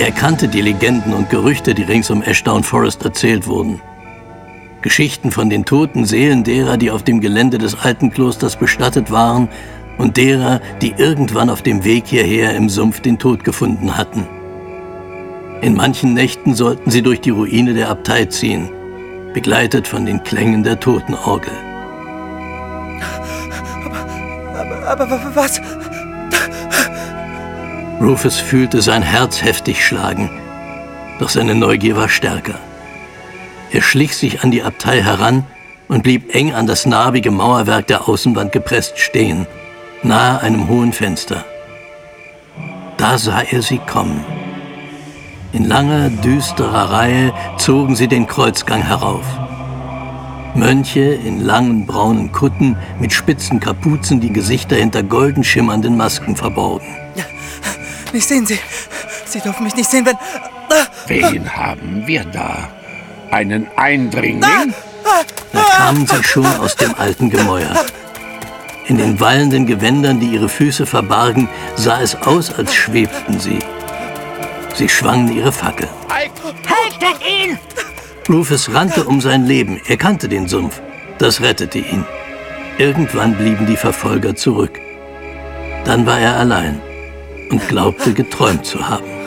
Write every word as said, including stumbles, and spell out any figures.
Er kannte die Legenden und Gerüchte, die rings um Ashdown Forest erzählt wurden. Geschichten von den toten Seelen derer, die auf dem Gelände des alten Klosters bestattet waren und derer, die irgendwann auf dem Weg hierher im Sumpf den Tod gefunden hatten. In manchen Nächten sollten sie durch die Ruine der Abtei ziehen, begleitet von den Klängen der Totenorgel. Aber, aber, aber was? Rufus fühlte sein Herz heftig schlagen, doch seine Neugier war stärker. Er schlich sich an die Abtei heran und blieb eng an das narbige Mauerwerk der Außenwand gepresst stehen, nahe einem hohen Fenster. Da sah er sie kommen. In langer, düsterer Reihe zogen sie den Kreuzgang herauf. Mönche in langen, braunen Kutten mit spitzen Kapuzen, die Gesichter hinter golden schimmernden Masken verborgen. Nicht sehen Sie. Sie dürfen mich nicht sehen, wenn... Wen haben wir da? Einen Eindringling? Da kamen sie schon aus dem alten Gemäuer. In den wallenden Gewändern, die ihre Füße verbargen, sah es aus, als schwebten sie. Sie schwangen ihre Fackel. Haltet ihn! Rufus rannte um sein Leben. Er kannte den Sumpf. Das rettete ihn. Irgendwann blieben die Verfolger zurück. Dann war er allein und glaubte, geträumt zu haben.